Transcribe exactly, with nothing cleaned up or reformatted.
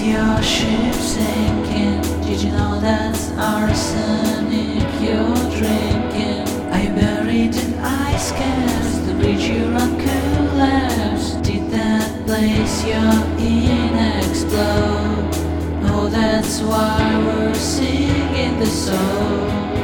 your ship sinking? Did you know that's arsenic you're drinking? Are you buried in ice caps? The bridge you're on collapse. Did that place you're in explode? Oh, that's why we're singing the song.